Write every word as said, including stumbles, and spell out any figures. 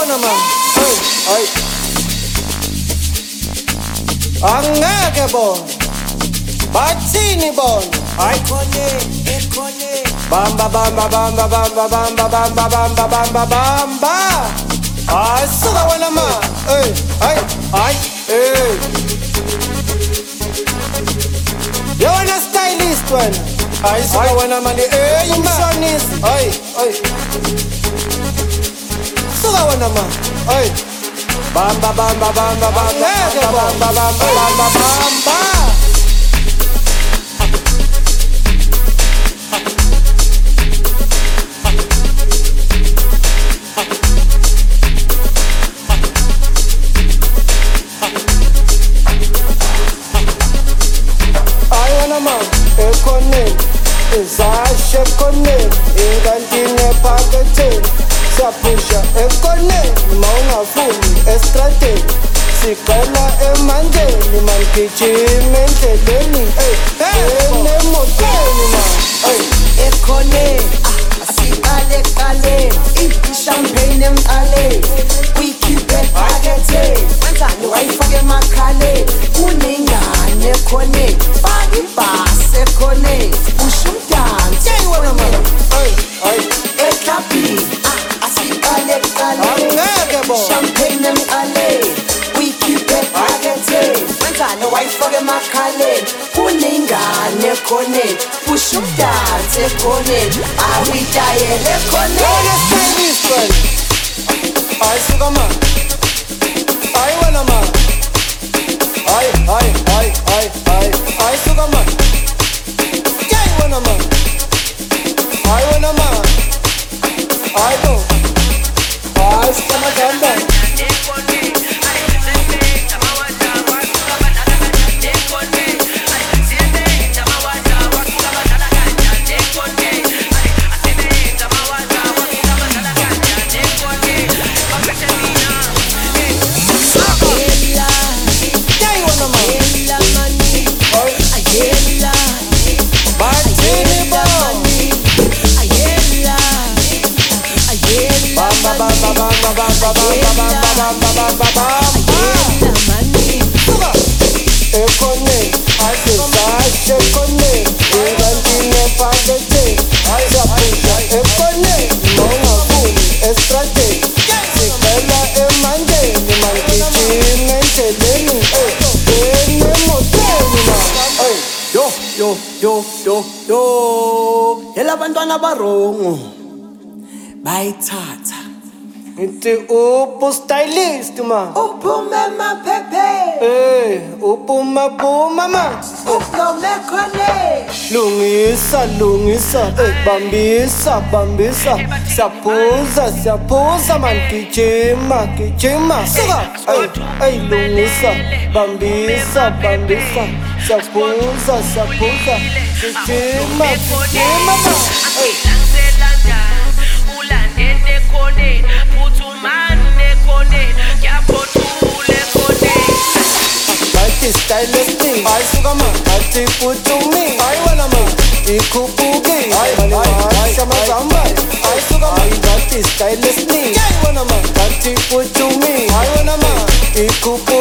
wena man. Hey, hey. Angeke bona. Bathini bona? Hayi khone, ekhone. Bamba bamba bamba bamba bamba bamba bamba bamba bamba. Hayi suka wena man. Hey, hey, hey, hey. Yona stylist wena. Hayi suka wena man. Hey, umshonisi. Hey, hey. Suka wena man. Hey. Bamba bamba bamba bamba bamba bamba bamba bamba. I wanna man, econem, Zasha econem, ingantine packaging, sapusha econem, maunga fumi, estrate, sikala emandeni, man kichimente deni, eh, ene moteni man, eh, econem, ah, sikale kale, champagne mkale, we keep it packaging, no I forget my kale, uningane kone, body bass kone, push you down, say what I'm on, hey, hey, ekapi, ah, asikale kale, champagne mkale, we keep it packaging, no I forget my kale, uningane kone, push you down, kone, I we die kone. let's say this one. I sugar man, I wanna man, I, I, I, I, I, I sugar man, yeah, I wanna man, I wanna man, I do, I sugar man. Yo, yo, yo, yo, yela bantwana barongo bayithatha ngithi uphu stylist man Uphume maphephe, hey uphuma phuma man uphome khone, lungisa lungisa eh bambisa bambisa saphuza saphuza man gijima gijima suka hey hey lungisa bambisa bambisa saphuza saphuza gijima gijima man hey stylist thing, I sugar man, I take put to me. I wanna man, ikupugi. I, I, I, sama zamba. I sugar man, I got this stylist thing. I wanna man, I take put to me. I wanna man, ikupugi.